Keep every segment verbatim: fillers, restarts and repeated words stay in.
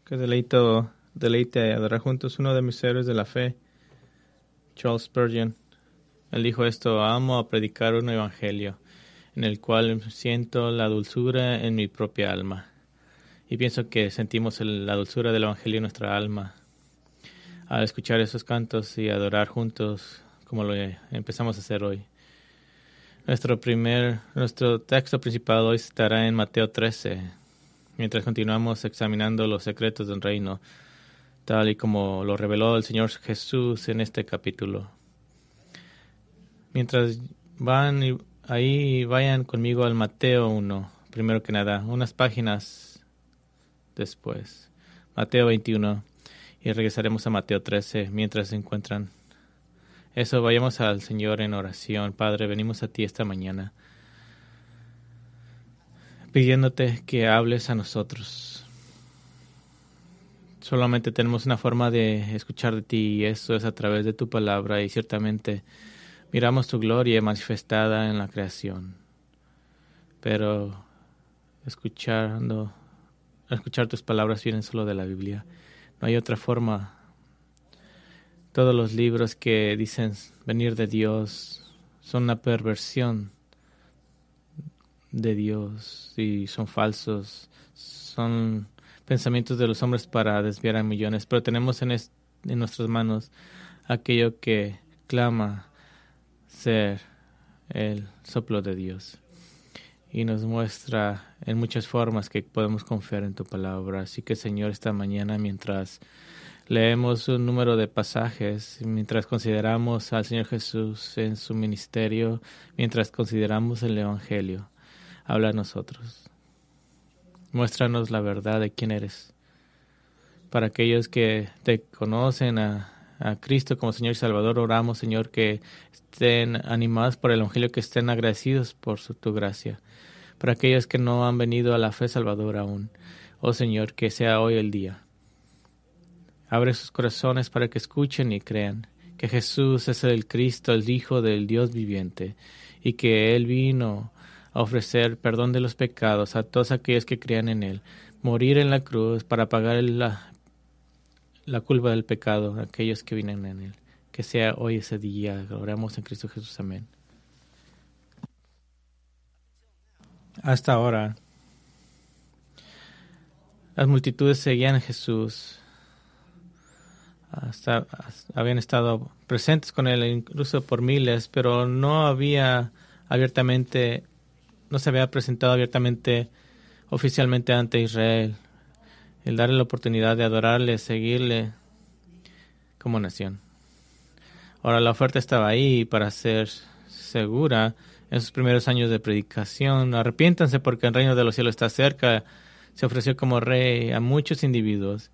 Qué deleito, deleite adorar juntos uno de mis héroes de la fe, Charles Spurgeon. Él dijo esto: amo a predicar un evangelio en el cual siento la dulzura en mi propia alma. Y pienso que sentimos el, la dulzura del evangelio en nuestra alma al escuchar esos cantos y adorar juntos como lo empezamos a hacer hoy. Nuestro primer, nuestro texto principal hoy estará en Mateo trece, mientras continuamos examinando los secretos del reino, tal y como lo reveló el Señor Jesús en este capítulo. Mientras van y, ahí, vayan conmigo al Mateo uno, primero que nada, unas páginas después. Mateo veintiuno, y regresaremos a Mateo trece mientras se encuentran. Eso, vayamos al Señor en oración. Padre, venimos a ti esta mañana pidiéndote que hables a nosotros. Solamente tenemos una forma de escuchar de ti y eso es a través de tu palabra, y ciertamente miramos tu gloria manifestada en la creación. Pero escuchando, escuchar tus palabras vienen solo de la Biblia. No hay otra forma. Todos los libros que dicen venir de Dios son una perversión de Dios y son falsos. Son pensamientos de los hombres para desviar a millones. Pero tenemos en, es, en nuestras manos aquello que clama ser el soplo de Dios. Y nos muestra en muchas formas que podemos confiar en tu palabra. Así que, Señor, esta mañana, mientras leemos un número de pasajes, mientras consideramos al Señor Jesús en su ministerio, mientras consideramos el Evangelio, habla a nosotros. Muéstranos la verdad de quién eres. Para aquellos que te conocen a, a Cristo como Señor y Salvador, oramos, Señor, que estén animados por el Evangelio, que estén agradecidos por su, tu gracia. Para aquellos que no han venido a la fe salvadora aún, oh Señor, que sea hoy el día. Abre sus corazones para que escuchen y crean que Jesús es el Cristo, el Hijo del Dios viviente, y que Él vino a ofrecer perdón de los pecados a todos aquellos que crean en Él, morir en la cruz para pagar la, la culpa del pecado a aquellos que vienen en Él. Que sea hoy ese día. Oramos en Cristo Jesús. Amén. Hasta ahora, las multitudes seguían a Jesús. Hasta, hasta habían estado presentes con Él incluso por miles, pero no había abiertamente, no se había presentado abiertamente, oficialmente ante Israel. El darle la oportunidad de adorarle, seguirle como nación. Ahora la oferta estaba ahí para ser segura en sus primeros años de predicación. Arrepiéntanse porque el reino de los cielos está cerca. Se ofreció como rey a muchos individuos.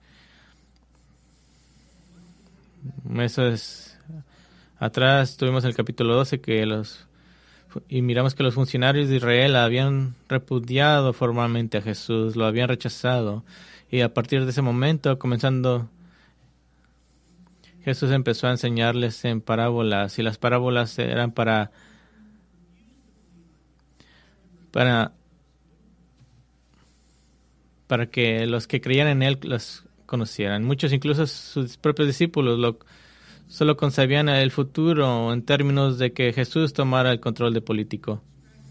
Eso es. Atrás tuvimos el capítulo doce que los y miramos que los funcionarios de Israel habían repudiado formalmente a Jesús, lo habían rechazado, y a partir de ese momento, comenzando, Jesús empezó a enseñarles en parábolas, y las parábolas eran para para para que los que creían en Él los conocieran. Muchos, incluso sus propios discípulos, lo, solo concebían el futuro en términos de que Jesús tomara el control de político.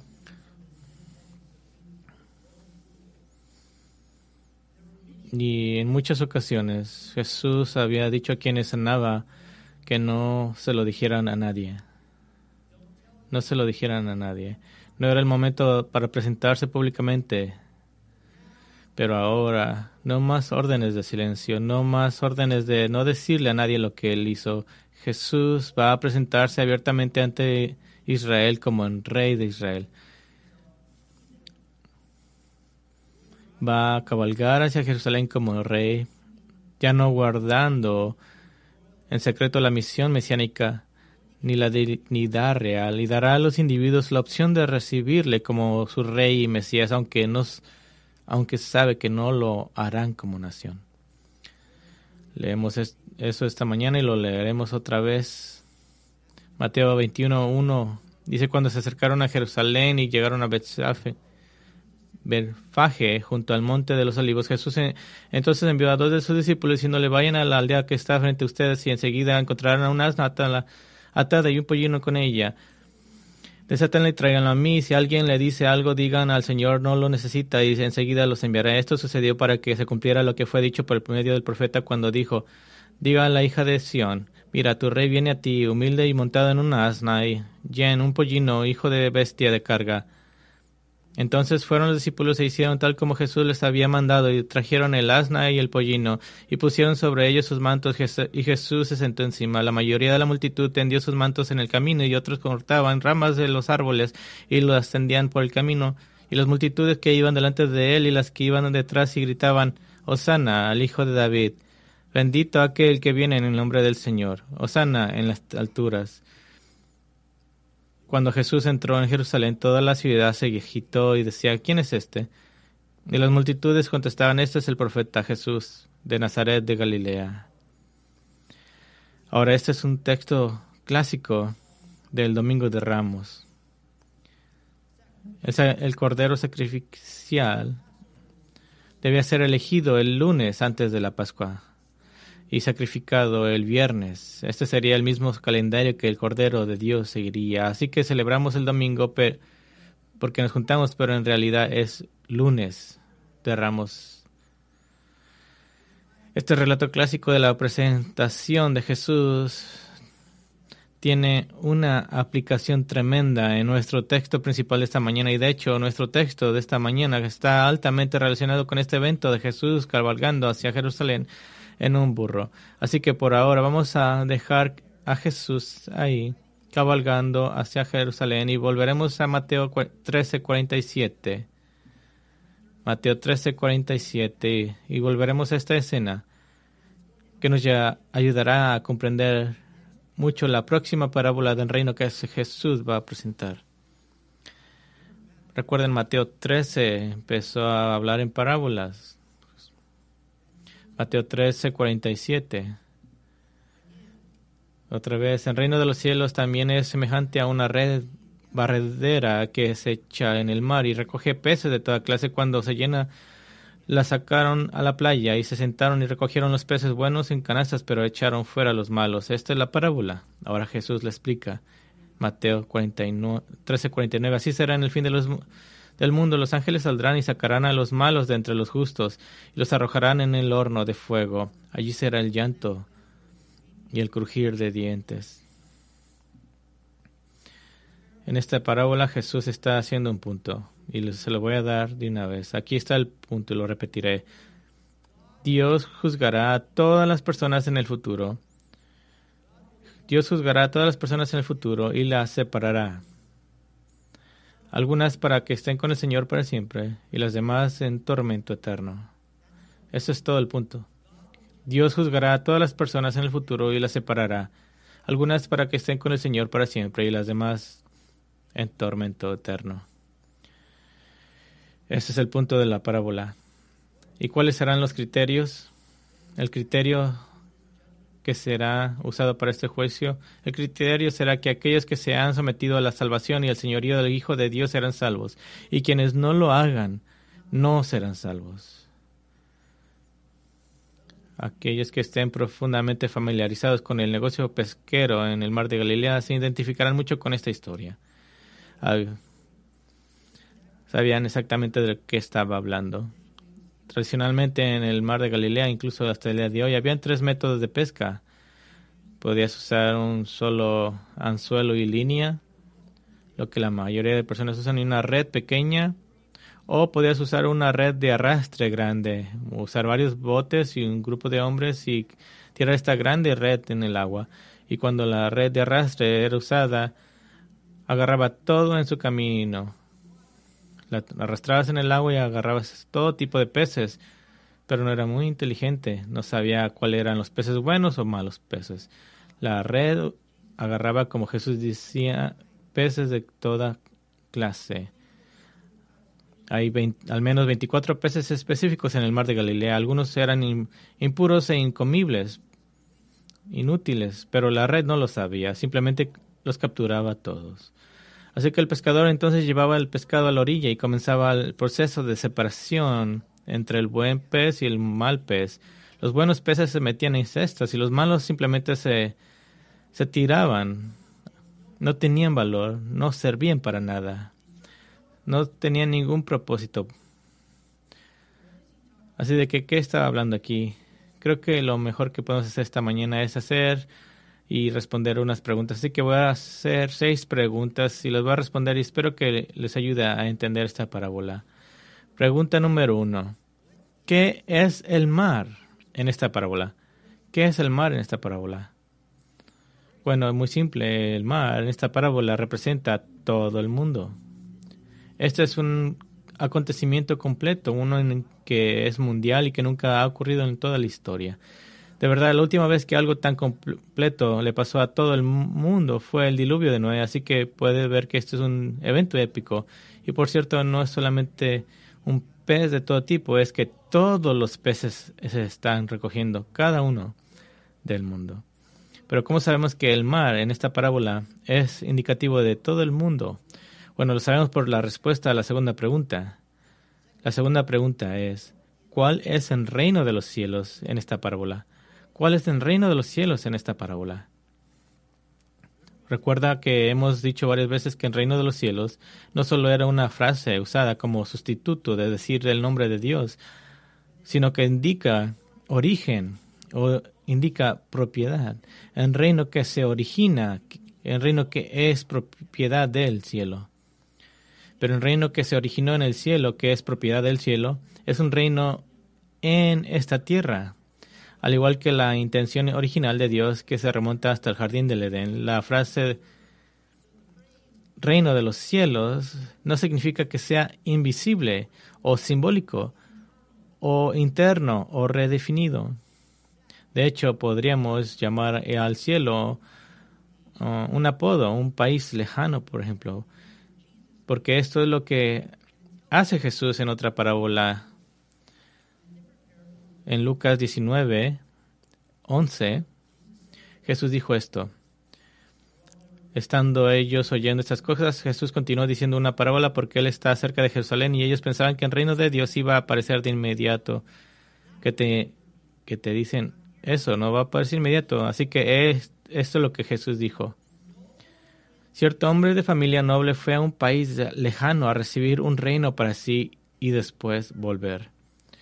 Y en muchas ocasiones Jesús había dicho a quienes sanaba que no se lo dijeran a nadie. No se lo dijeran a nadie. No era el momento para presentarse públicamente. Pero ahora, no más órdenes de silencio, no más órdenes de no decirle a nadie lo que Él hizo. Jesús va a presentarse abiertamente ante Israel como el Rey de Israel. Va a cabalgar hacia Jerusalén como el Rey, ya no guardando en secreto la misión mesiánica ni la dignidad real, y dará a los individuos la opción de recibirle como su Rey y Mesías, aunque nos aunque sabe que no lo harán como nación. Leemos eso esta mañana y lo leeremos otra vez. Mateo veintiuno uno dice: cuando se acercaron a Jerusalén y llegaron a Bethfage, Betfagé, junto al monte de los olivos. Jesús en, entonces envió a dos de sus discípulos diciéndole: vayan a la aldea que está frente a ustedes y enseguida encontrarán a una asna atada, atada y un pollino con ella. Desátenla y tráiganlo a mí. Si alguien le dice algo, digan al Señor no lo necesita y enseguida los enviaré. Esto sucedió para que se cumpliera lo que fue dicho por el medio del profeta cuando dijo: diga a la hija de Sión, mira, tu rey viene a ti, humilde y montado en una asna, y en un pollino, hijo de bestia de carga. Entonces fueron los discípulos e hicieron tal como Jesús les había mandado, y trajeron el asna y el pollino, y pusieron sobre ellos sus mantos, y Jesús se sentó encima. La mayoría de la multitud tendió sus mantos en el camino, y otros cortaban ramas de los árboles y las tendían por el camino. Y las multitudes que iban delante de él y las que iban detrás y gritaban: Hosana al Hijo de David. Bendito aquel que viene en el nombre del Señor. Hosana en las alturas. Cuando Jesús entró en Jerusalén, toda la ciudad se agitó y decía: ¿quién es este? Y las multitudes contestaban: este es el profeta Jesús de Nazaret de Galilea. Ahora, este es un texto clásico del Domingo de Ramos. El cordero sacrificial debía ser elegido el lunes antes de la Pascua y sacrificado el viernes. Este sería el mismo calendario que el Cordero de Dios seguiría. Así que celebramos el domingo pero, porque nos juntamos, pero en realidad es lunes de Ramos. Este relato clásico de la presentación de Jesús tiene una aplicación tremenda en nuestro texto principal de esta mañana, y de hecho nuestro texto de esta mañana está altamente relacionado con este evento de Jesús cabalgando hacia Jerusalén en un burro. Así que por ahora vamos a dejar a Jesús ahí cabalgando hacia Jerusalén y volveremos a Mateo trece cuarenta y siete. Mateo trece cuarenta y siete y volveremos a esta escena que nos ya ayudará a comprender mucho la próxima parábola del reino que Jesús va a presentar. Recuerden, Mateo trece empezó a hablar en parábolas. Mateo trece cuarenta y siete. Otra vez, el reino de los cielos también es semejante a una red barredera que se echa en el mar y recoge peces de toda clase. Cuando se llena, la sacaron a la playa y se sentaron y recogieron los peces buenos en canastas, pero echaron fuera los malos. Esta es la parábola. Ahora Jesús le explica. Mateo trece cuarenta y nueve. Así será en el fin de los del mundo. Los ángeles saldrán y sacarán a los malos de entre los justos y los arrojarán en el horno de fuego. Allí será el llanto y el crujir de dientes. En esta parábola Jesús está haciendo un punto y se lo voy a dar de una vez. Aquí está el punto y lo repetiré. Dios juzgará a todas las personas en el futuro. Dios juzgará a todas las personas en el futuro y las separará. Algunas para que estén con el Señor para siempre y las demás en tormento eterno. Eso es todo el punto. Dios juzgará a todas las personas en el futuro y las separará. Algunas para que estén con el Señor para siempre y las demás en tormento eterno. Ese es el punto de la parábola. ¿Y cuáles serán los criterios? El criterio que será usado para este juicio. El criterio será que aquellos que se han sometido a la salvación y al señorío del Hijo de Dios serán salvos, y quienes no lo hagan no serán salvos. Aquellos que estén profundamente familiarizados con el negocio pesquero en el mar de Galilea se identificarán mucho con esta historia. Sabían exactamente de qué estaba hablando. Tradicionalmente en el mar de Galilea, incluso hasta el día de hoy, habían tres métodos de pesca. Podías usar un solo anzuelo y línea, lo que la mayoría de personas usan, y una red pequeña, o podías usar una red de arrastre grande, usar varios botes y un grupo de hombres y tirar esta grande red en el agua. Y cuando la red de arrastre era usada, agarraba todo en su camino. La arrastrabas en el agua y agarrabas todo tipo de peces, pero no era muy inteligente. No sabía cuáles eran los peces buenos o malos peces. La red agarraba, como Jesús decía, peces de toda clase. Hay veinte, al menos veinticuatro peces específicos en el mar de Galilea. Algunos eran in, impuros e incomibles, inútiles, pero la red no lo sabía. Simplemente los capturaba a todos. Así que el pescador entonces llevaba el pescado a la orilla y comenzaba el proceso de separación entre el buen pez y el mal pez. Los buenos peces se metían en cestas y los malos simplemente se, se tiraban. No tenían valor, no servían para nada. No tenían ningún propósito. Así de que, ¿qué estaba hablando aquí? Creo que lo mejor que podemos hacer esta mañana es hacer y responder unas preguntas. Así que voy a hacer seis preguntas y las voy a responder y espero que les ayude a entender esta parábola. Pregunta número uno. ¿Qué es el mar en esta parábola? ¿Qué es el mar en esta parábola? Bueno, es muy simple. El mar en esta parábola representa a todo el mundo. Este es un acontecimiento completo, uno en que es mundial y que nunca ha ocurrido en toda la historia. De verdad, la última vez que algo tan completo le pasó a todo el mundo fue el diluvio de Noé, así que puede ver que esto es un evento épico. Y por cierto, no es solamente un pez de todo tipo, es que todos los peces se están recogiendo, cada uno del mundo. Pero ¿cómo sabemos que el mar en esta parábola es indicativo de todo el mundo? Bueno, lo sabemos por la respuesta a la segunda pregunta. La segunda pregunta es, ¿cuál es el reino de los cielos en esta parábola? ¿Cuál es el reino de los cielos en esta parábola? Recuerda que hemos dicho varias veces que el reino de los cielos no solo era una frase usada como sustituto de decir el nombre de Dios, sino que indica origen o indica propiedad. El reino que se origina, el reino que es propiedad del cielo. Pero el reino que se originó en el cielo, que es propiedad del cielo, es un reino en esta tierra. Al igual que la intención original de Dios que se remonta hasta el jardín del Edén, la frase reino de los cielos no significa que sea invisible o simbólico o interno o redefinido. De hecho, podríamos llamar al cielo uh, un apodo, un país lejano, por ejemplo, porque esto es lo que hace Jesús en otra parábola. En Lucas diecinueve, once, Jesús dijo esto. Estando ellos oyendo estas cosas, Jesús continuó diciendo una parábola porque él está cerca de Jerusalén y ellos pensaban que el reino de Dios iba a aparecer de inmediato. Que te, que te dicen, eso no va a aparecer inmediato. Así que es, esto es lo que Jesús dijo. Cierto hombre de familia noble fue a un país lejano a recibir un reino para sí y después volver.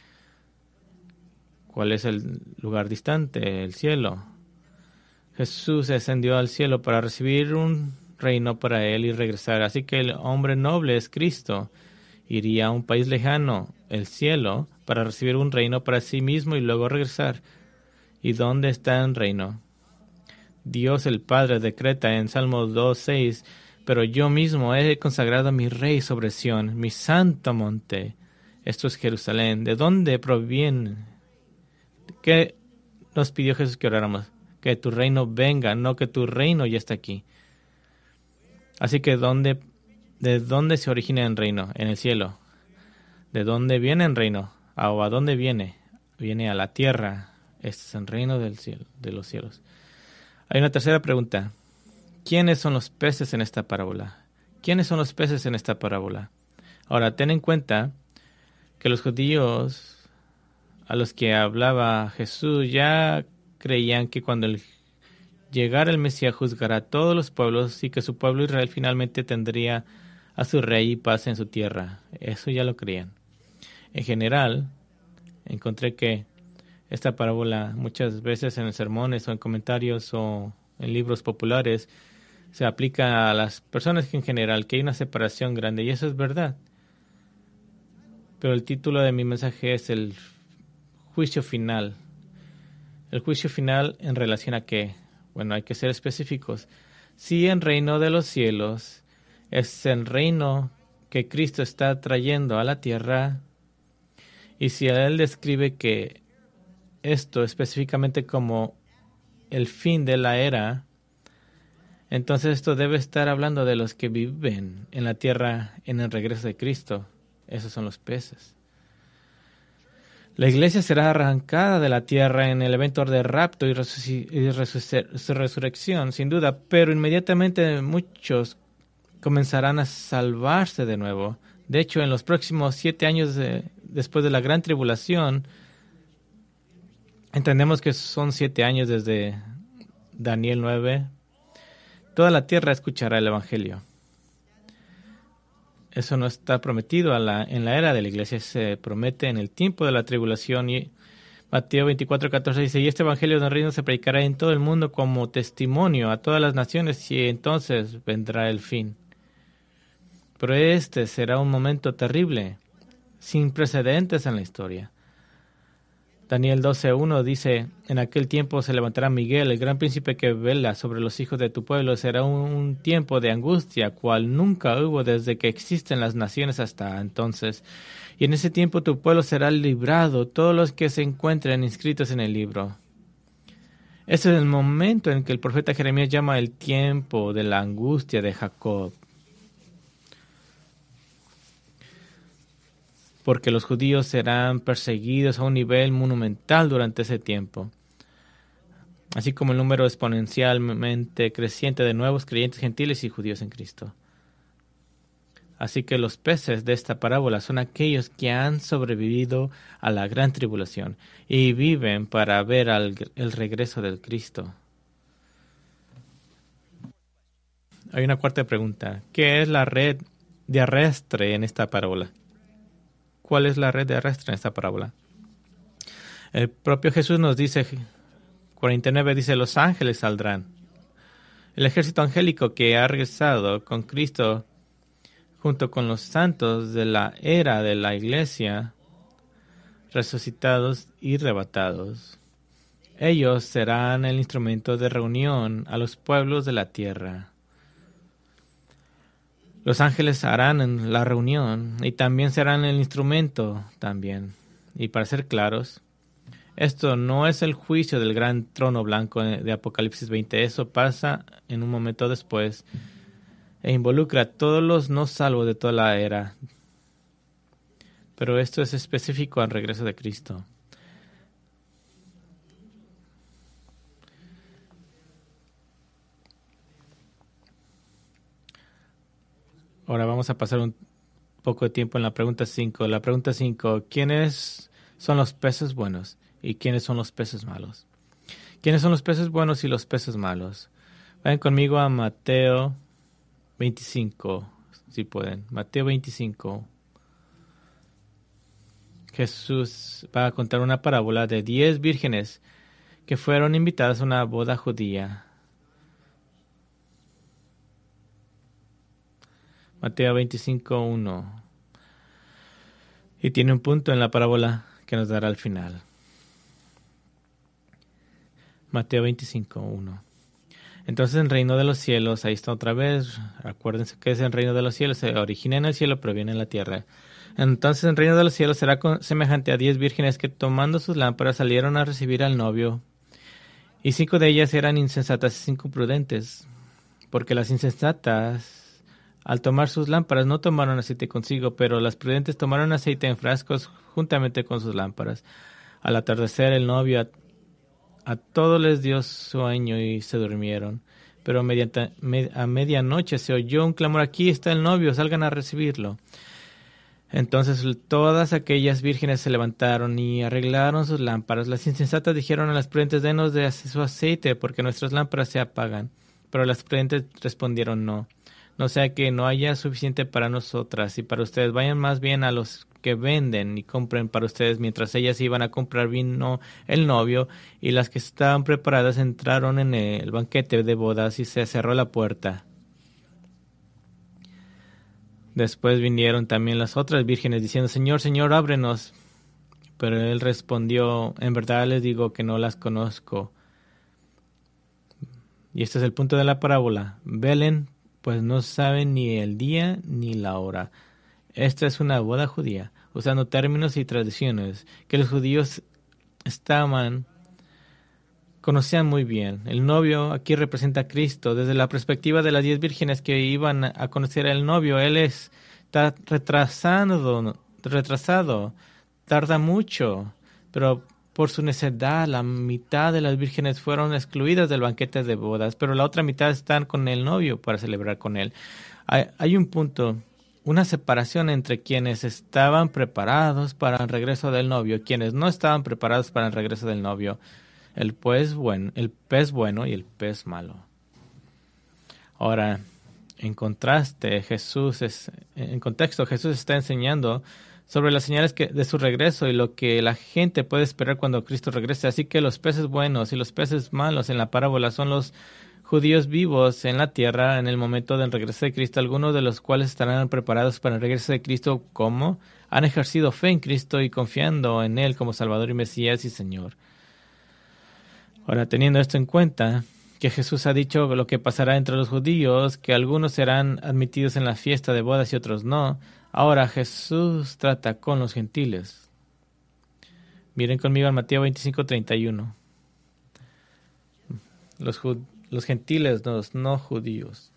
¿Cuál es el lugar distante? El cielo. Jesús ascendió al cielo para recibir un reino para él y regresar. Así que el hombre noble es Cristo. Iría a un país lejano, el cielo, para recibir un reino para sí mismo y luego regresar. ¿Y dónde está el reino? Dios el Padre decreta en Salmos dos seis, pero yo mismo he consagrado a mi rey sobre Sión, mi santo monte. Esto es Jerusalén. ¿De dónde proviene? ¿Qué nos pidió Jesús que oráramos? Que tu reino venga, no que tu reino ya está aquí. Así que ¿dónde, ¿de dónde se origina el reino? En el cielo. ¿De dónde viene el reino? ¿O a dónde viene? Viene a la tierra. Este es el reino del cielo, de los cielos. Hay una tercera pregunta. ¿Quiénes son los peces en esta parábola? ¿Quiénes son los peces en esta parábola? Ahora, ten en cuenta que los judíos a los que hablaba Jesús ya creían que cuando el, llegara el Mesías juzgará a todos los pueblos y que su pueblo Israel finalmente tendría a su rey y paz en su tierra. Eso ya lo creían. En general, encontré que esta parábola muchas veces en sermones o en comentarios o en libros populares se aplica a las personas que en general, que hay una separación grande, y eso es verdad. Pero el título de mi mensaje es el juicio final. El juicio final en relación a qué? Bueno, hay que ser específicos. Si el reino de los cielos es el reino que Cristo está trayendo a la tierra, y si él describe que esto específicamente como el fin de la era, entonces esto debe estar hablando de los que viven en la tierra en el regreso de Cristo. Esos son los peces. La iglesia será arrancada de la tierra en el evento de rapto y, resu- y resu- resurrección, sin duda, pero inmediatamente muchos comenzarán a salvarse de nuevo. De hecho, en los próximos siete años de, después de la gran tribulación, entendemos que son siete años desde Daniel nueve, toda la tierra escuchará el Evangelio. Eso no está prometido a la, en la era de la iglesia, se promete en el tiempo de la tribulación. Y Mateo veinticuatro, catorce dice, y este Evangelio del reino se predicará en todo el mundo como testimonio a todas las naciones, y entonces vendrá el fin. Pero este será un momento terrible, sin precedentes en la historia. Daniel doce uno dice, en aquel tiempo se levantará Miguel, el gran príncipe que vela sobre los hijos de tu pueblo. Será un, un tiempo de angustia, cual nunca hubo desde que existen las naciones hasta entonces. Y en ese tiempo tu pueblo será librado, todos los que se encuentren inscritos en el libro. Ese es el momento en que el profeta Jeremías llama el tiempo de la angustia de Jacob. Porque los judíos serán perseguidos a un nivel monumental durante ese tiempo, así como el número exponencialmente creciente de nuevos creyentes gentiles y judíos en Cristo. Así que los peces de esta parábola son aquellos que han sobrevivido a la gran tribulación y viven para ver al, el regreso del Cristo. Hay una cuarta pregunta. ¿Qué es la red de arrastre en esta parábola? ¿Cuál es la red de arrastre en esta parábola? El propio Jesús nos dice, cuarenta y nueve dice, los ángeles saldrán. El ejército angélico que ha regresado con Cristo junto con los santos de la era de la iglesia, resucitados y arrebatados. Ellos serán el instrumento de reunión a los pueblos de la tierra. Los ángeles harán la reunión y también serán el instrumento también. Y para ser claros, esto no es el juicio del gran trono blanco de Apocalipsis veinte. Eso pasa en un momento después e involucra a todos los no salvos de toda la era. Pero esto es específico al regreso de Cristo. Ahora vamos a pasar un poco de tiempo en la pregunta cinco. La pregunta cinco, ¿quiénes son los peces buenos y quiénes son los peces malos? ¿Quiénes son los peces buenos y los peces malos? Vayan conmigo a Mateo veinticinco, si pueden. Mateo veinticinco. Jesús va a contar una parábola de diez vírgenes que fueron invitadas a una boda judía. Mateo veinticinco, uno. Y tiene un punto en la parábola que nos dará al final. Mateo veinticinco, uno. Entonces el reino de los cielos, ahí está otra vez, acuérdense que es el reino de los cielos, se origina en el cielo pero viene en la tierra. Entonces el reino de los cielos será semejante a diez vírgenes que tomando sus lámparas salieron a recibir al novio. Y cinco de ellas eran insensatas y cinco prudentes, porque las insensatas al tomar sus lámparas no tomaron aceite consigo, pero las prudentes tomaron aceite en frascos juntamente con sus lámparas. Al atardecer el novio a, a todos les dio sueño y se durmieron. Pero mediante, me, a medianoche se oyó un clamor, aquí está el novio, salgan a recibirlo. Entonces todas aquellas vírgenes se levantaron y arreglaron sus lámparas. Las insensatas dijeron a las prudentes, denos de su aceite, porque nuestras lámparas se apagan. Pero las prudentes respondieron, no. No sea que no haya suficiente para nosotras y para ustedes. Vayan más bien a los que venden y compren para ustedes. Mientras ellas iban a comprar vino el novio y las que estaban preparadas entraron en el banquete de bodas y se cerró la puerta. Después vinieron también las otras vírgenes diciendo, Señor, Señor, ábrenos. Pero él respondió, en verdad les digo que no las conozco. Y este es el punto de la parábola. Velen, pues no saben ni el día ni la hora. Esta es una boda judía, usando términos y tradiciones que los judíos estaban, conocían muy bien. El novio aquí representa a Cristo. Desde la perspectiva de las diez vírgenes que iban a conocer al novio, él está retrasado, retrasado, tarda mucho, pero por su necedad, la mitad de las vírgenes fueron excluidas del banquete de bodas, pero la otra mitad están con el novio para celebrar con él. Hay, hay un punto, una separación entre quienes estaban preparados para el regreso del novio, quienes no estaban preparados para el regreso del novio, el pez bueno, el pez bueno y el pez malo. Ahora, en contraste, Jesús es, en contexto, Jesús está enseñando sobre las señales que, de su regreso y lo que la gente puede esperar cuando Cristo regrese. Así que los peces buenos y los peces malos en la parábola son los judíos vivos en la tierra en el momento del regreso de Cristo, algunos de los cuales estarán preparados para el regreso de Cristo como han ejercido fe en Cristo y confiando en Él como Salvador y Mesías y Señor. Ahora, teniendo esto en cuenta, que Jesús ha dicho lo que pasará entre los judíos, que algunos serán admitidos en la fiesta de bodas y otros no, ahora Jesús trata con los gentiles. Miren conmigo en Mateo veinticinco, treinta y uno. Los judíos. Los gentiles, los no judíos.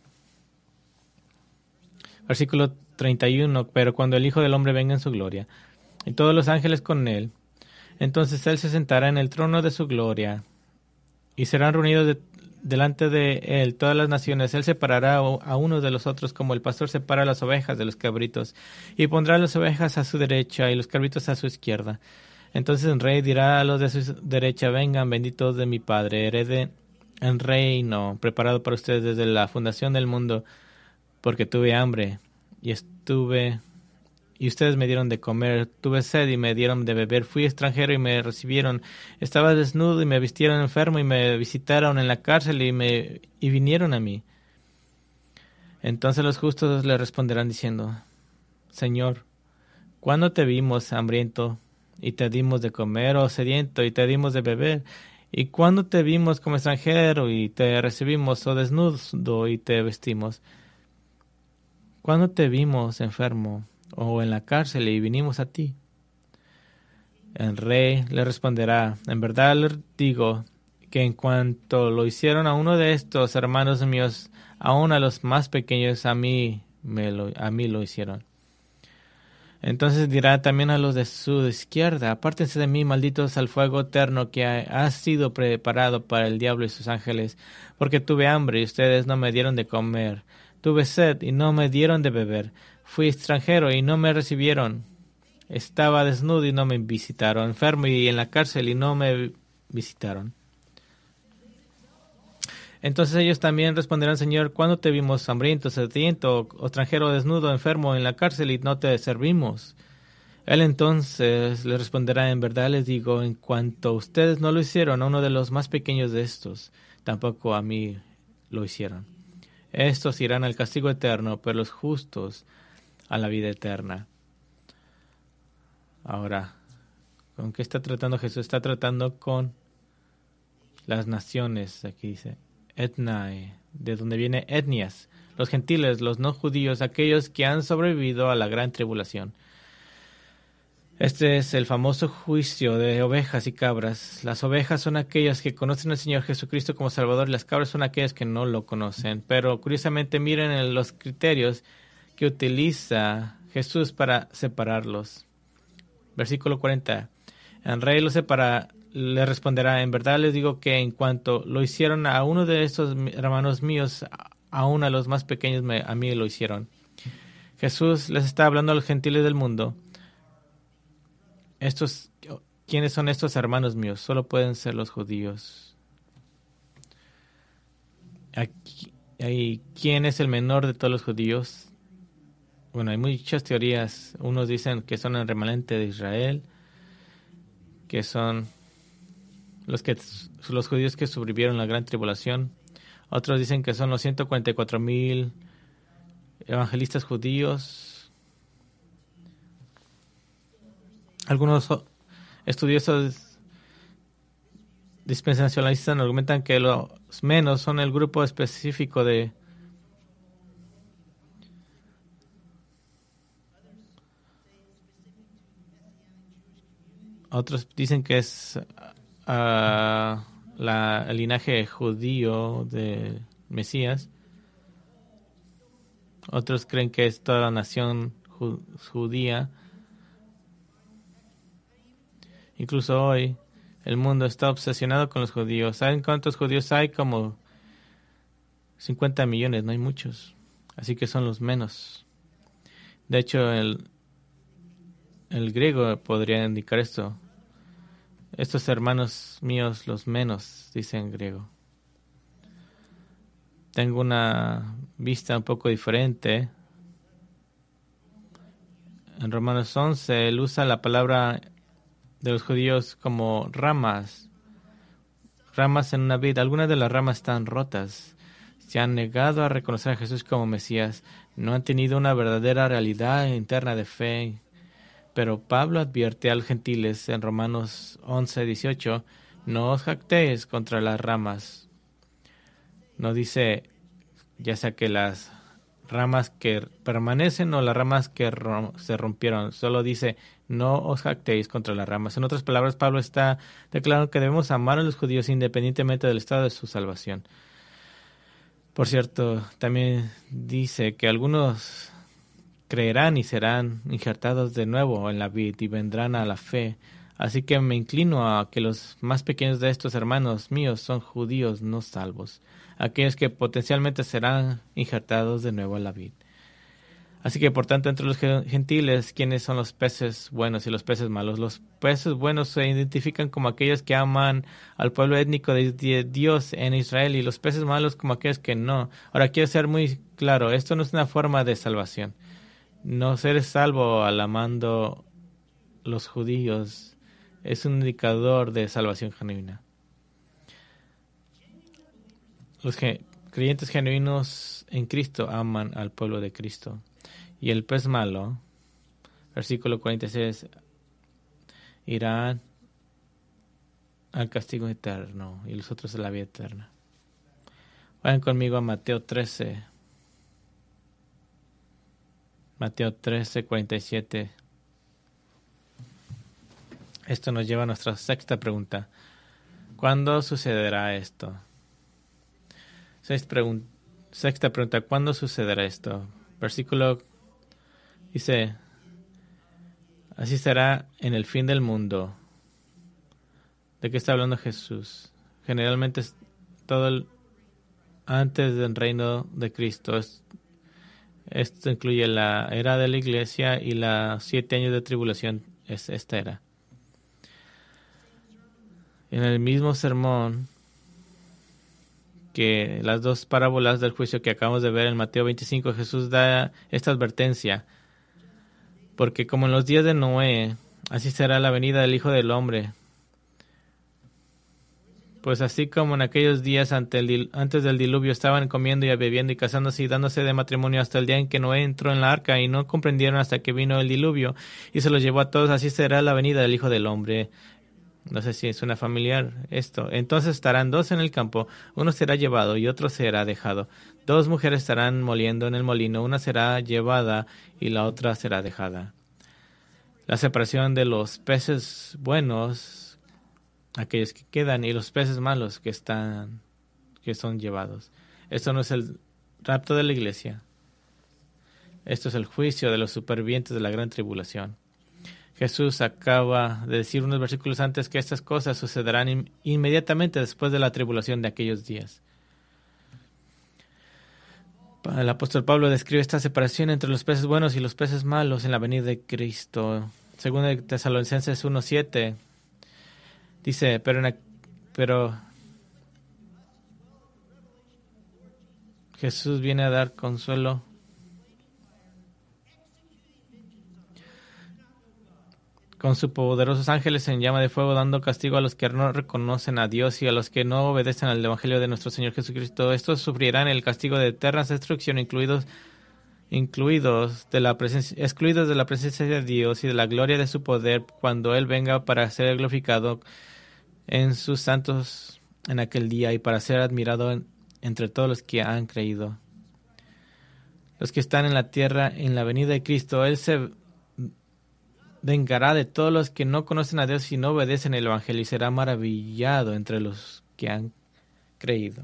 Versículo treinta y uno. Pero cuando el Hijo del Hombre venga en su gloria, y todos los ángeles con él, entonces él se sentará en el trono de su gloria, y serán reunidos de, delante de él todas las naciones. Él separará a unos de los otros, como el pastor separa las ovejas de los cabritos, y pondrá las ovejas a su derecha y los cabritos a su izquierda. Entonces el rey dirá a los de su derecha: vengan, benditos de mi Padre, hereden el reino preparado para ustedes desde la fundación del mundo, porque tuve hambre y estuve y ustedes me dieron de comer, tuve sed y me dieron de beber, fui extranjero y me recibieron, estaba desnudo y me vistieron, enfermo y me visitaron, en la cárcel y me y vinieron a mí. Entonces los justos le responderán diciendo: Señor, ¿cuándo te vimos hambriento y te dimos de comer, o sediento y te dimos de beber? ¿Y cuándo te vimos como extranjero y te recibimos, o desnudo y te vestimos? ¿Cuándo te vimos enfermo o en la cárcel y vinimos a ti? El rey le responderá: en verdad les digo que en cuanto lo hicieron a uno de estos hermanos míos, aun a los más pequeños, a mí, me lo, a mí lo hicieron. Entonces dirá también a los de su izquierda: apártense de mí, malditos, al fuego eterno que ha, ha sido preparado para el diablo y sus ángeles, porque tuve hambre y ustedes no me dieron de comer, tuve sed y no me dieron de beber, fui extranjero y no me recibieron, estaba desnudo y no me visitaron, enfermo y en la cárcel y no me visitaron. Entonces ellos también responderán: Señor, ¿cuándo te vimos hambriento, sediento, o extranjero, desnudo, enfermo, en la cárcel y no te servimos? Él entonces les responderá: en verdad les digo, en cuanto ustedes no lo hicieron a uno de los más pequeños de estos, tampoco a mí lo hicieron. Estos irán al castigo eterno, pero los justos a la vida eterna. Ahora, ¿con qué está tratando Jesús? Está tratando con las naciones, aquí dice etnae, de donde viene etnias, los gentiles, los no judíos, aquellos que han sobrevivido a la gran tribulación. Este es el famoso juicio de ovejas y cabras. Las ovejas son aquellas que conocen al Señor Jesucristo como Salvador, y las cabras son aquellas que no lo conocen. Pero curiosamente miren los criterios que utiliza Jesús para separarlos. Versículo cuarenta. El rey los separa. Le responderá: en verdad les digo que en cuanto lo hicieron a uno de estos hermanos míos, aún a los más pequeños me, a mí lo hicieron. Jesús les está hablando a los gentiles del mundo. Estos, ¿quiénes son estos hermanos míos? Solo pueden ser los judíos. Aquí, ahí, ¿quién es el menor de todos los judíos? Bueno, hay muchas teorías. Unos dicen que son el remanente de Israel, que son los que los judíos que sobrevivieron la gran tribulación. Otros dicen que son los ciento cuarenta y cuatro mil evangelistas judíos. Algunos estudiosos dispensacionalistas argumentan que los menos son el grupo específico de otros dicen que es Uh, la, el linaje judío de Mesías. Otros creen que es toda la nación ju- judía. Incluso hoy el mundo está obsesionado con los judíos. ¿Saben cuántos judíos hay? Como cincuenta millones, no hay muchos. Así que son los menos. De hecho, el, el griego podría indicar esto. Estos hermanos míos, los menos, dice en griego. Tengo una vista un poco diferente. En Romanos once, él usa la palabra de los judíos como ramas. Ramas en una vid. Algunas de las ramas están rotas. Se han negado a reconocer a Jesús como Mesías. No han tenido una verdadera realidad interna de fe. Pero Pablo advierte a los gentiles en Romanos once, dieciocho, no os jactéis contra las ramas. No dice, ya sea que las ramas que permanecen o las ramas que rom- se rompieron. Solo dice, no os jactéis contra las ramas. En otras palabras, Pablo está declarando que debemos amar a los judíos independientemente del estado de su salvación. Por cierto, también dice que algunos creerán y serán injertados de nuevo en la vid y vendrán a la fe. Así que me inclino a que los más pequeños de estos hermanos míos son judíos no salvos, aquellos que potencialmente serán injertados de nuevo en la vid. Así que, por tanto, entre los gentiles, ¿quiénes son los peces buenos y los peces malos? Los peces buenos se identifican como aquellos que aman al pueblo étnico de Dios en Israel y los peces malos como aquellos que no. Ahora, quiero ser muy claro, esto no es una forma de salvación. No ser salvo al amando los judíos es un indicador de salvación genuina. Los ge- creyentes genuinos en Cristo aman al pueblo de Cristo. Y el pez malo, versículo cuarenta y seis, irán al castigo eterno y los otros a la vida eterna. Vayan conmigo a Mateo trece. Mateo trece, cuarenta y siete. Esto nos lleva a nuestra sexta pregunta. ¿Cuándo sucederá esto? Sexta pregunta, sexta pregunta. ¿Cuándo sucederá esto? Versículo dice, así será en el fin del mundo. ¿De qué está hablando Jesús? Generalmente es todo el, antes del reino de Cristo. Es, esto incluye la era de la iglesia y los siete años de tribulación. Es esta era. En el mismo sermón que las dos parábolas del juicio que acabamos de ver en Mateo veinticinco, Jesús da esta advertencia. Porque como en los días de Noé, así será la venida del Hijo del Hombre. Pues así como en aquellos días ante el, antes del diluvio estaban comiendo y bebiendo y casándose y dándose de matrimonio hasta el día en que Noé entró en la arca y no comprendieron hasta que vino el diluvio y se los llevó a todos, así será la venida del Hijo del Hombre. No sé si suena familiar esto. Entonces estarán dos en el campo, uno será llevado y otro será dejado. Dos mujeres estarán moliendo en el molino, una será llevada y la otra será dejada. La separación de los peces buenos, aquellos que quedan, y los peces malos que están, que son llevados. Esto no es el rapto de la iglesia. Esto es el juicio de los supervivientes de la gran tribulación. Jesús acaba de decir unos versículos antes que estas cosas sucederán in- inmediatamente después de la tribulación de aquellos días. El apóstol Pablo describe esta separación entre los peces buenos y los peces malos en la venida de Cristo. Según de Tesalonicenses uno siete, dice, pero, en, pero Jesús viene a dar consuelo con sus poderosos ángeles en llama de fuego, dando castigo a los que no reconocen a Dios y a los que no obedecen al Evangelio de nuestro Señor Jesucristo. Estos sufrirán el castigo de eterna destrucción, incluidos, incluidos de la presencia, excluidos de la presencia de Dios y de la gloria de su poder cuando Él venga para ser glorificado en sus santos en aquel día y para ser admirado en, entre todos los que han creído. Los que están en la tierra en la venida de Cristo, Él se vengará de todos los que no conocen a Dios y no obedecen el Evangelio y será maravillado entre los que han creído.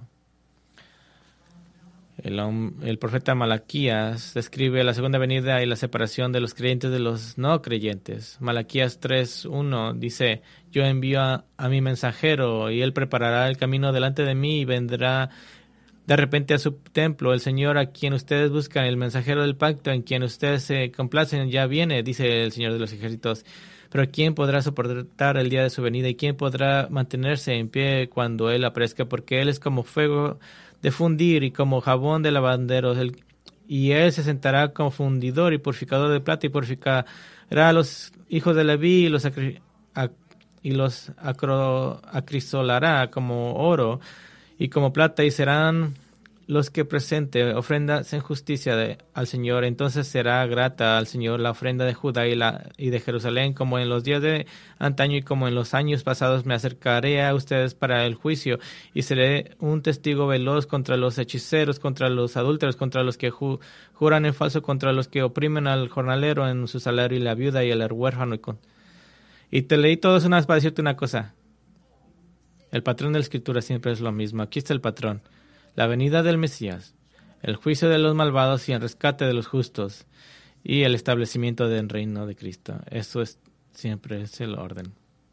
El, el profeta Malaquías describe la segunda venida y la separación de los creyentes de los no creyentes. Malaquías tres uno dice, yo envío a, a mi mensajero y él preparará el camino delante de mí y vendrá de repente a su templo. El Señor a quien ustedes buscan, el mensajero del pacto, en quien ustedes se complacen, ya viene, dice el Señor de los ejércitos. Pero ¿quién podrá soportar el día de su venida? ¿Y quién podrá mantenerse en pie cuando Él aparezca? Porque Él es como fuego de fundir y como jabón de lavanderos. El, y Él se sentará como fundidor y purificador de plata y purificará a los hijos de Leví y los, acri, ac, y los acro, acrisolará como oro y como plata, y serán los que presente ofrendas en justicia de, al Señor. Entonces será grata al Señor la ofrenda de Judá y, la, y de Jerusalén, como en los días de antaño y como en los años pasados. Me acercaré a ustedes para el juicio y seré un testigo veloz contra los hechiceros, contra los adúlteros, contra los que ju, juran en falso, contra los que oprimen al jornalero en su salario y la viuda y el huérfano. Y, con, y te leí todo eso para decirte una cosa. El patrón de la Escritura siempre es lo mismo. Aquí está el patrón. La venida del Mesías, el juicio de los malvados y el rescate de los justos, y el establecimiento del reino de Cristo. Eso es siempre es el orden.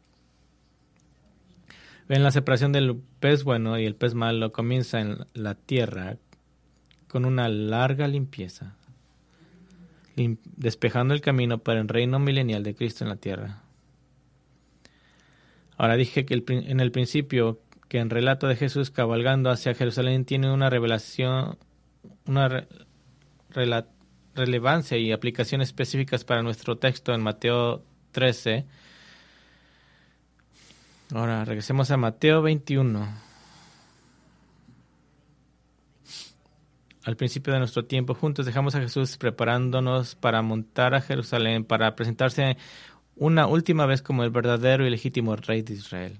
Ven, la separación del pez bueno y el pez malo comienza en la tierra con una larga limpieza, lim- despejando el camino para el reino milenial de Cristo en la tierra. Ahora dije que el, en el principio que en relato de Jesús cabalgando hacia Jerusalén tiene una revelación, una re, rela, relevancia y aplicaciones específicas para nuestro texto en Mateo trece. Ahora regresemos a Mateo veintiuno. Al principio de nuestro tiempo juntos dejamos a Jesús preparándonos para montar a Jerusalén, para presentarse una última vez como el verdadero y legítimo rey de Israel.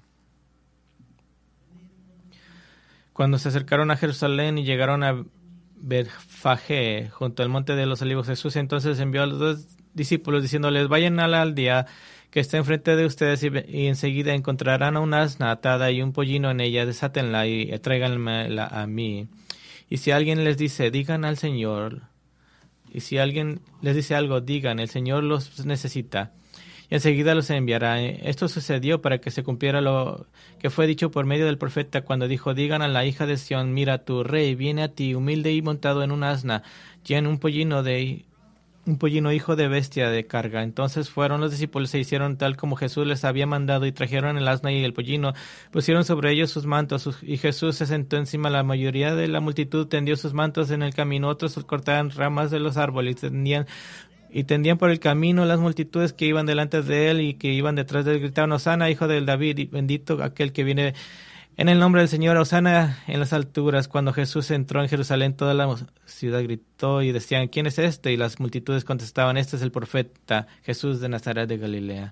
Cuando se acercaron a Jerusalén y llegaron a Betfagé, junto al monte de los olivos, Jesús entonces envió a los dos discípulos diciéndoles: vayan a la aldea que está enfrente de ustedes y, y enseguida encontrarán a una asna atada y un pollino en ella, desátenla y tráiganla a mí. Y si alguien les dice, digan al Señor, y si alguien les dice algo, digan, el Señor los necesita. Y enseguida los enviará. Esto sucedió para que se cumpliera lo que fue dicho por medio del profeta cuando dijo: digan a la hija de Sión, mira, tu rey viene a ti, humilde y montado en un asna, ya en un pollino de un pollino hijo de bestia de carga. Entonces fueron los discípulos, se hicieron tal como Jesús les había mandado, y trajeron el asna y el pollino, pusieron sobre ellos sus mantos, y Jesús se sentó encima. La mayoría de la multitud tendió sus mantos en el camino, otros cortaban ramas de los árboles, tendían Y tendían por el camino. Las multitudes que iban delante de él y que iban detrás de él gritaban: Hosana, hijo del David, y bendito aquel que viene en el nombre del Señor, Hosana en las alturas. Cuando Jesús entró en Jerusalén, toda la ciudad gritó y decían: ¿quién es este? Y las multitudes contestaban: este es el profeta Jesús de Nazaret de Galilea.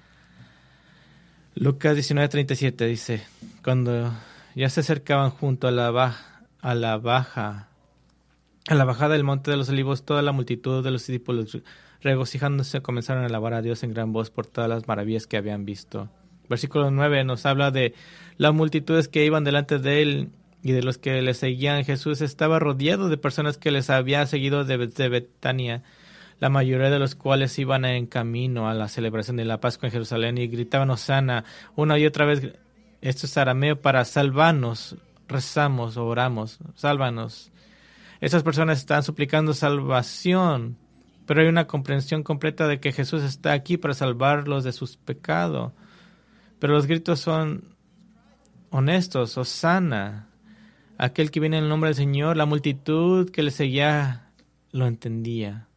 Lucas diecinueve treinta y siete dice: cuando ya se acercaban junto a la baja, a la baja A la bajada del monte de los olivos, toda la multitud de los discípulos, regocijándose, comenzaron a alabar a Dios en gran voz por todas las maravillas que habían visto. Versículo nueve nos habla de las multitudes que iban delante de él y de los que le seguían. Jesús estaba rodeado de personas que les había seguido desde Betania, la mayoría de los cuales iban en camino a la celebración de la Pascua en Jerusalén y gritaban: Hosana, una y otra vez. Esto es arameo para salvanos, rezamos o oramos, sálvanos. Esas personas están suplicando salvación, pero hay una comprensión completa de que Jesús está aquí para salvarlos de sus pecados. Pero los gritos son honestos: Hosana, aquel que viene en el nombre del Señor. La multitud que le seguía lo entendía.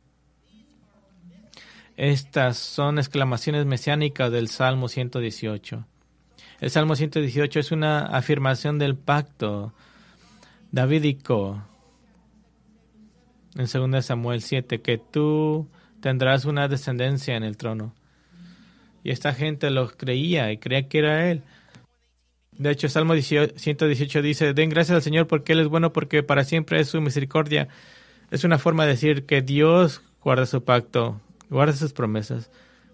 Estas son exclamaciones mesiánicas del Salmo ciento dieciocho. El Salmo ciento dieciocho es una afirmación del pacto davídico. En segunda Samuel siete, que tú tendrás una descendencia en el trono. Y esta gente lo creía y creía que era él. De hecho, Salmo ciento dieciocho dice: den gracias al Señor porque Él es bueno, porque para siempre es su misericordia. Es una forma de decir que Dios guarda su pacto, guarda sus promesas.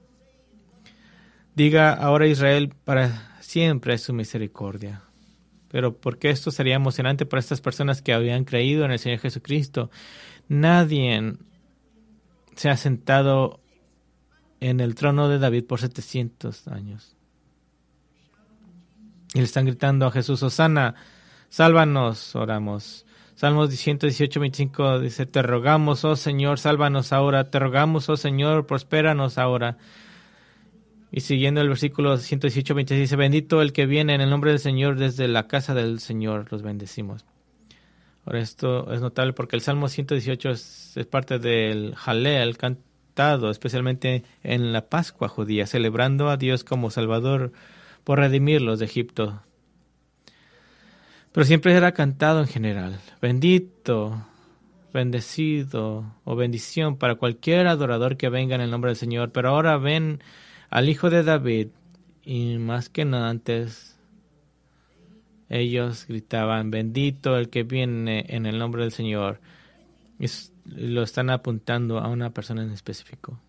Diga ahora Israel, para siempre es su misericordia. Pero ¿por qué esto sería emocionante para estas personas que habían creído en el Señor Jesucristo? Nadie se ha sentado en el trono de David por setecientos años. Y le están gritando a Jesús: Hosana, sálvanos, oramos. Salmos ciento dieciocho, veinticinco dice, te rogamos, oh Señor, sálvanos ahora. Te rogamos, oh Señor, prospéranos ahora. Y siguiendo el versículo ciento dieciocho, veintiséis dice, bendito el que viene en el nombre del Señor, desde la casa del Señor los bendecimos. Ahora esto es notable porque el Salmo ciento dieciocho es, es parte del Halel cantado, especialmente en la Pascua judía, celebrando a Dios como Salvador por redimirlos de Egipto. Pero siempre era cantado en general. Bendito, bendecido o bendición para cualquier adorador que venga en el nombre del Señor. Pero ahora ven al Hijo de David y más que nada antes ellos gritaban, bendito el que viene en el nombre del Señor. Y lo están apuntando a una persona en específico.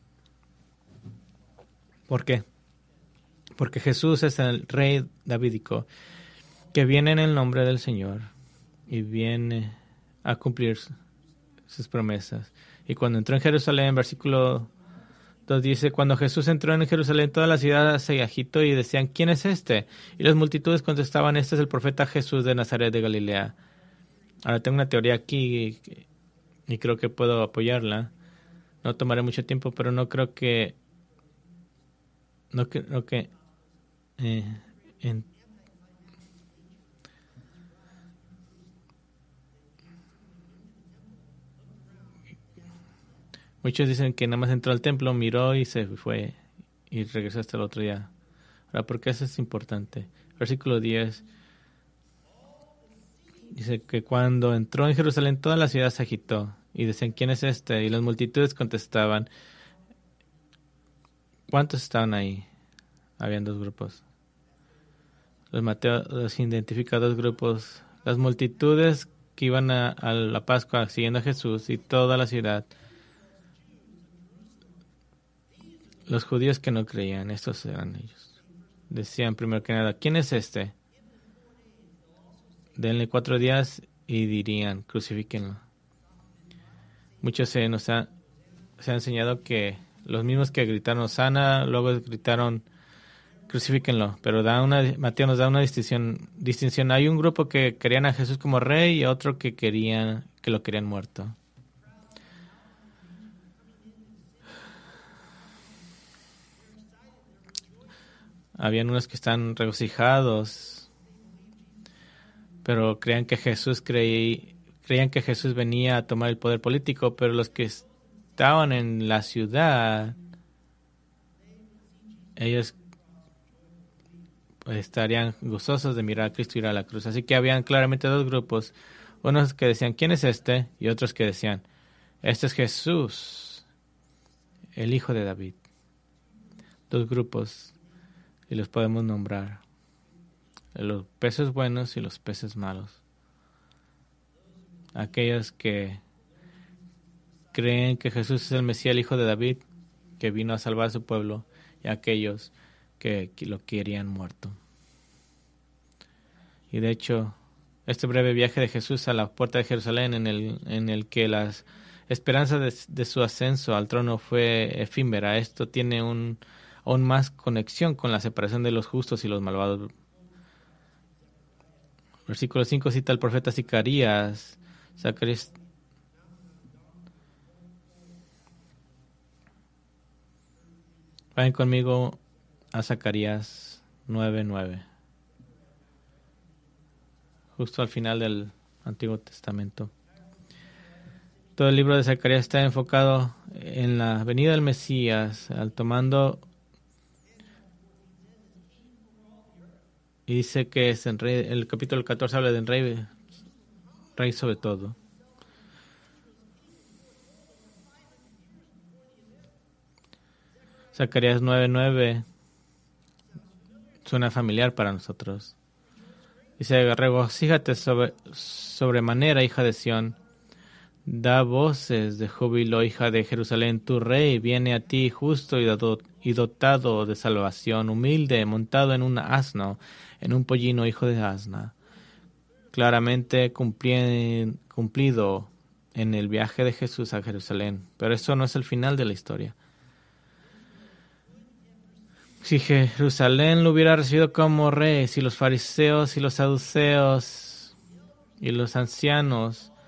¿Por qué? Porque Jesús es el rey davídico que viene en el nombre del Señor y viene a cumplir sus promesas. Y cuando entró en Jerusalén, versículo dos dice, cuando Jesús entró en Jerusalén, toda la ciudad se agitó y decían, ¿quién es este? Y las multitudes contestaban, este es el profeta Jesús de Nazaret de Galilea. Ahora tengo una teoría aquí y, y creo que puedo apoyarla. No tomaré mucho tiempo, pero no creo que no creo que eh, en muchos dicen que nada más entró al templo, miró y se fue y regresó hasta el otro día. Ahora, ¿por qué eso es importante? Versículo diez dice que cuando entró en Jerusalén toda la ciudad se agitó y decían, ¿quién es este? Y las multitudes contestaban, ¿cuántos estaban ahí? Habían dos grupos. Los Mateo los identifica dos grupos. Las multitudes que iban a, a la Pascua siguiendo a Jesús y toda la ciudad. Los judíos que no creían, estos eran ellos. Decían primero que nada, ¿quién es este? Denle cuatro días y dirían, crucifíquenlo. Muchos se nos ha, se ha enseñado que los mismos que gritaron Hosana, luego gritaron crucifíquenlo. Pero da una, Mateo nos da una distinción, distinción. Hay un grupo que querían a Jesús como rey y otro que querían que lo querían muerto. Habían unos que están regocijados, pero creían que Jesús creí, creían que Jesús venía a tomar el poder político, pero los que estaban en la ciudad, ellos pues, estarían gozosos de mirar a Cristo ir a la cruz. Así que habían claramente dos grupos, unos que decían, ¿quién es este? Y otros que decían, este es Jesús, el Hijo de David. Dos grupos. Y los podemos nombrar. Los peces buenos y los peces malos. Aquellos que creen que Jesús es el Mesías, el Hijo de David, que vino a salvar a su pueblo, y aquellos que lo querían muerto. Y de hecho, este breve viaje de Jesús a la puerta de Jerusalén, en el, en el que las esperanzas de, de su ascenso al trono fue efímera, esto tiene un aún más conexión con la separación de los justos y los malvados. Versículo cinco cita al profeta Zacarías. Zacarías. Vayan conmigo a Zacarías nueve nueve. Justo al final del Antiguo Testamento. Todo el libro de Zacarías está enfocado en la venida del Mesías, al tomando. Y dice que es el, rey, el capítulo catorce habla del rey, rey sobre todo. Zacarías nueve nueve suena familiar para nosotros. Dice, regocíjate sobre, sobremanera, hija de Sión. Da voces de júbilo, hija de Jerusalén. Tu rey viene a ti justo y dotado de salvación, humilde, montado en un asno, en un pollino, hijo de asna. Claramente cumplido en el viaje de Jesús a Jerusalén. Pero eso no es el final de la historia. Si Jerusalén lo hubiera recibido como rey, si los fariseos y los saduceos y los ancianos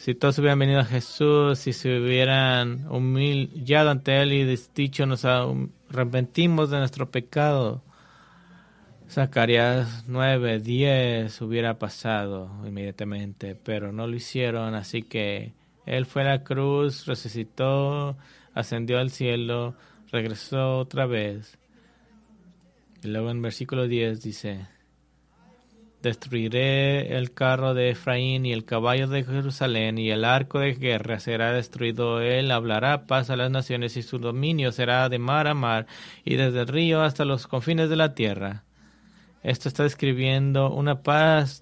Si todos hubieran venido a Jesús, si se hubieran humillado ante Él y dicho, nos arrepentimos de nuestro pecado, Zacarías nueve, diez hubiera pasado inmediatamente, pero no lo hicieron, así que Él fue a la cruz, resucitó, ascendió al cielo, regresó otra vez. Y luego en versículo diez dice: destruiré el carro de Efraín y el caballo de Jerusalén, y el arco de guerra será destruido. Él hablará paz a las naciones, y su dominio será de mar a mar, y desde el río hasta los confines de la tierra. Esto está describiendo una paz.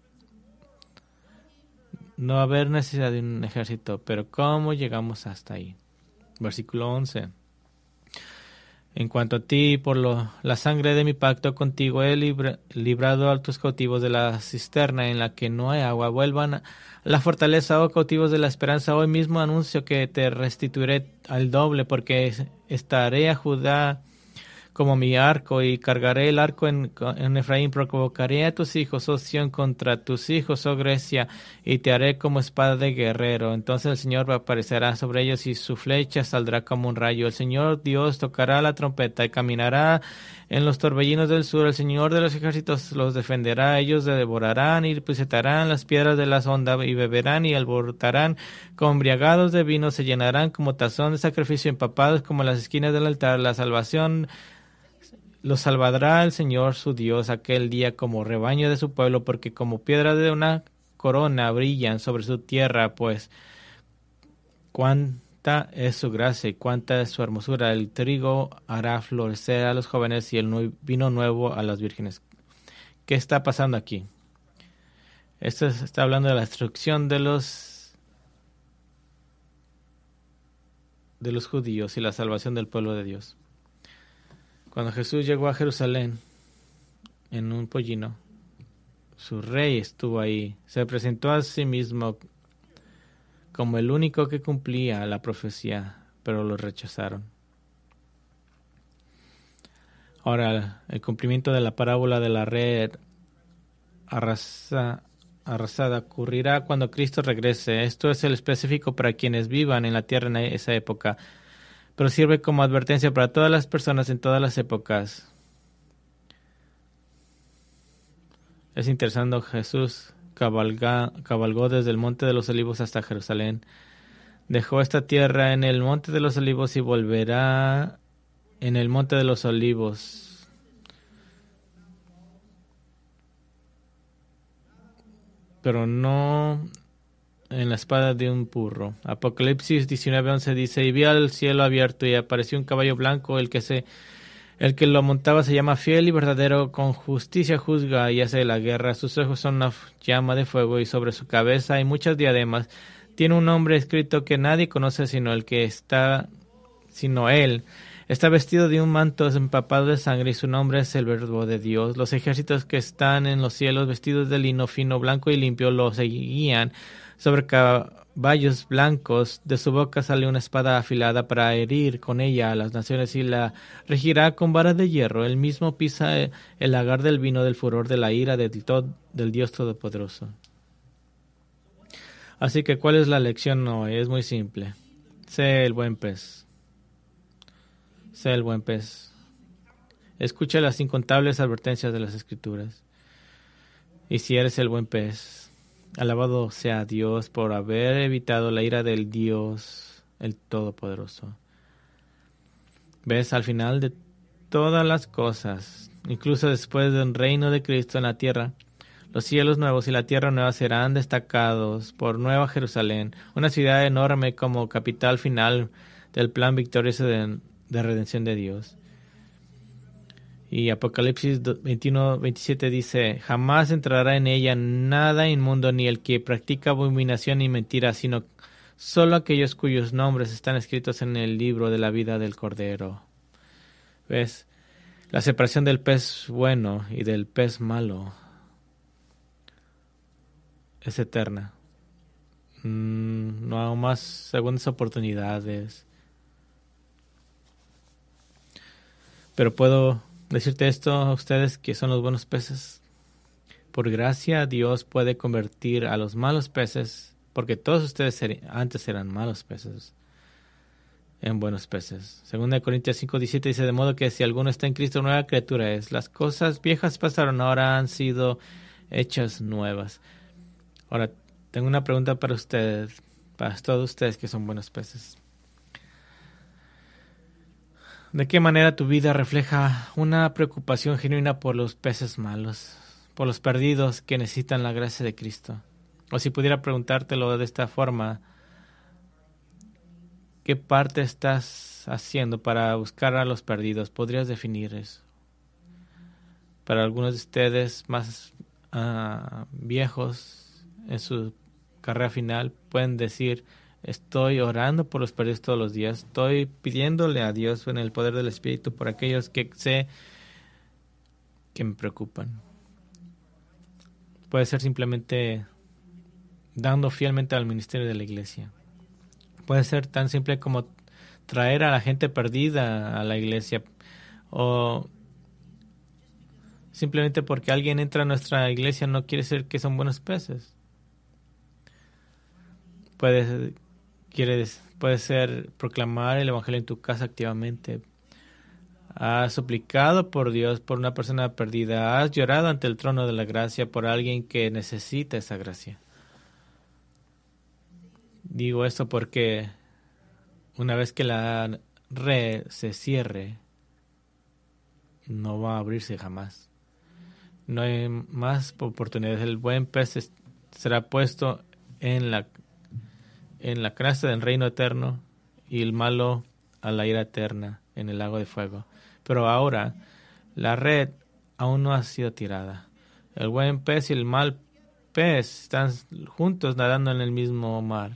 No va a haber necesidad de un ejército, pero ¿cómo llegamos hasta ahí? Versículo once. En cuanto a ti, por lo, la sangre de mi pacto contigo he libra, librado a tus cautivos de la cisterna en la que no hay agua. Vuelvan a la fortaleza, oh cautivos de la esperanza. Hoy mismo anuncio que te restituiré al doble, porque estaré a Judá como mi arco, y cargaré el arco en, en Efraín. Provocaré a tus hijos, oh Sión, contra tus hijos, oh Grecia, y te haré como espada de guerrero. Entonces el Señor aparecerá sobre ellos, y su flecha saldrá como un rayo. El Señor Dios tocará la trompeta y caminará en los torbellinos del sur. El Señor de los ejércitos los defenderá. Ellos devorarán y pisotearán las piedras de la sonda, y beberán y alborotarán como embriagados de vino. Se llenarán como tazón de sacrificio, empapados como las esquinas del altar. La salvación los salvará el Señor su Dios aquel día como rebaño de su pueblo, porque como piedra de una corona brillan sobre su tierra, pues cuánta es su gracia y cuánta es su hermosura. El trigo hará florecer a los jóvenes, y el vino nuevo a las vírgenes. ¿Qué está pasando aquí? Esto está hablando de la destrucción de los de los judíos y la salvación del pueblo de Dios. Cuando Jesús llegó a Jerusalén en un pollino, su rey estuvo ahí. Se presentó a sí mismo como el único que cumplía la profecía, pero lo rechazaron. Ahora, el cumplimiento de la parábola de la red arrasa, arrasada ocurrirá cuando Cristo regrese. Esto es el específico para quienes vivan en la tierra en esa época, pero sirve como advertencia para todas las personas en todas las épocas. Es interesante, Jesús cabalga, cabalgó desde el Monte de los Olivos hasta Jerusalén. Dejó esta tierra en el Monte de los Olivos y volverá en el Monte de los Olivos. Pero no en la espada de un burro. Apocalipsis diecinueve once dice: y vi al cielo abierto, y apareció un caballo blanco. El que se, el que lo montaba se llama Fiel y Verdadero, con justicia juzga y hace la guerra. Sus ojos son una llama de fuego, y sobre su cabeza hay muchas diademas. Tiene un nombre escrito que nadie conoce sino el que está, sino él. Está vestido de un manto empapado de sangre, y su nombre es el Verbo de Dios. Los ejércitos que están en los cielos, vestidos de lino fino, blanco y limpio, lo seguían sobre caballos blancos. De su boca sale una espada afilada para herir con ella a las naciones, y la regirá con varas de hierro. Él mismo pisa el lagar del vino del furor de la ira del, todo, del Dios Todopoderoso. Así que, ¿cuál es la lección hoy? Es muy simple. Sé el buen pez. Sé el buen pez. Escucha las incontables advertencias de las Escrituras. Y si eres el buen pez, alabado sea Dios por haber evitado la ira del Dios, el Todopoderoso. ¿Ves? Al final de todas las cosas, incluso después de un reino de Cristo en la tierra, los cielos nuevos y la tierra nueva serán destacados por Nueva Jerusalén, una ciudad enorme como capital final del plan victorioso de, de redención de Dios. Y Apocalipsis veintiuno veintisiete dice: jamás entrará en ella nada inmundo, ni el que practica abominación ni mentira, sino solo aquellos cuyos nombres están escritos en el libro de la vida del Cordero. ¿Ves? La separación del pez bueno y del pez malo es eterna. Mm, no hay más segundas oportunidades. Pero puedo decirte esto a ustedes, que son los buenos peces. Por gracia, Dios puede convertir a los malos peces porque todos ustedes antes eran malos peces, en buenos peces. Segunda de Corintios cinco diecisiete dice, de modo que si alguno está en Cristo, nueva criatura es. Las cosas viejas pasaron, ahora han sido hechas nuevas. Ahora, tengo una pregunta para ustedes, para todos ustedes que son buenos peces. ¿De qué manera tu vida refleja una preocupación genuina por los peces malos, por los perdidos que necesitan la gracia de Cristo? O si pudiera preguntártelo de esta forma, ¿qué parte estás haciendo para buscar a los perdidos? ¿Podrías definir eso? Para algunos de ustedes más uh, viejos en su carrera final pueden decir, estoy orando por los perdidos todos los días, estoy pidiéndole a Dios en el poder del Espíritu por aquellos que sé que me preocupan. Puede ser simplemente dando fielmente al ministerio de la iglesia. Puede ser tan simple como traer a la gente perdida a la iglesia, o simplemente porque alguien entra a nuestra iglesia no quiere decir que son buenos peces. Puede, quiere, puede ser proclamar el evangelio en tu casa activamente. Has suplicado por Dios por una persona perdida. Has llorado ante el trono de la gracia por alguien que necesita esa gracia. Digo esto porque una vez que la red se cierre, no va a abrirse jamás. No hay más oportunidades. El buen pez será puesto en la, en la canasta del reino eterno y el malo a la ira eterna en el lago de fuego. Pero ahora la red aún no ha sido tirada. El buen pez y el mal pez están juntos nadando en el mismo mar.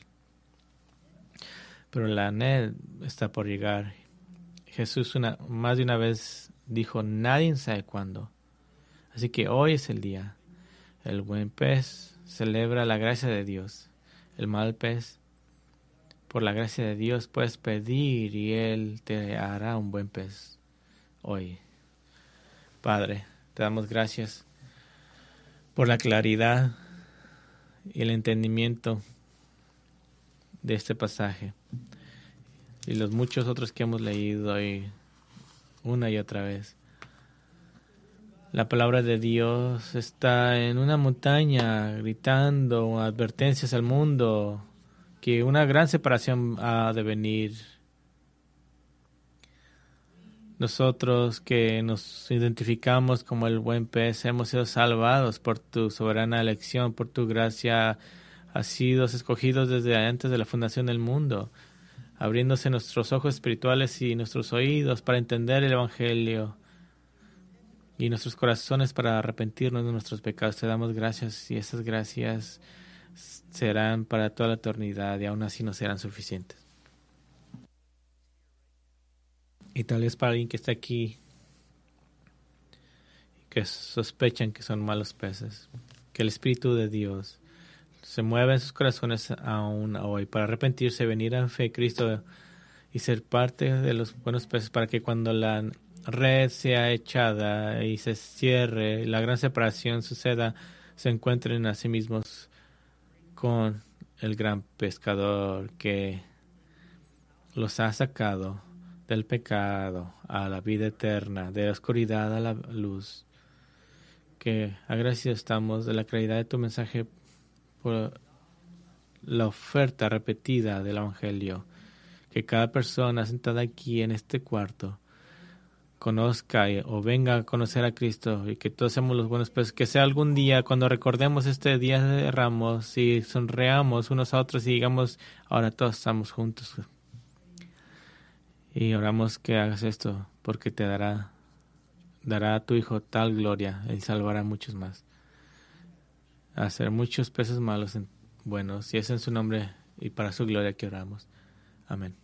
Pero la net está por llegar. Jesús una, más de una vez dijo, nadie sabe cuándo. Así que hoy es el día. El buen pez celebra la gracia de Dios. El mal pez, por la gracia de Dios, puedes pedir y Él te hará un buen pez hoy. Padre, te damos gracias por la claridad y el entendimiento de este pasaje y los muchos otros que hemos leído hoy una y otra vez. La palabra de Dios está en una montaña gritando advertencias al mundo que una gran separación ha de venir. Nosotros que nos identificamos como el buen pez hemos sido salvados por tu soberana elección, por tu gracia, has sido escogidos desde antes de la fundación del mundo, abriéndose nuestros ojos espirituales y nuestros oídos para entender el Evangelio y nuestros corazones para arrepentirnos de nuestros pecados. Te damos gracias y esas gracias serán para toda la eternidad y aún así no serán suficientes. Y tal vez para alguien que está aquí que sospechan que son malos peces, que el Espíritu de Dios se mueve en sus corazones aún hoy para arrepentirse, venir en fe a Cristo y ser parte de los buenos peces, para que cuando la red sea echada y se cierre, la gran separación suceda, se encuentren a sí mismos con el gran pescador que los ha sacado del pecado a la vida eterna, de la oscuridad a la luz. Que agradecidos estamos de la claridad de tu mensaje, por la oferta repetida del Evangelio, que cada persona sentada aquí en este cuarto conozca o venga a conocer a Cristo, y que todos seamos los buenos peces. Que sea algún día cuando recordemos este día de Ramos y sonreamos unos a otros y digamos, ahora todos estamos juntos. Y oramos que hagas esto, porque te dará, dará a tu Hijo tal gloria y salvará a muchos más. A hacer muchos peces malos en buenos, y es en su nombre y para su gloria que oramos. Amén.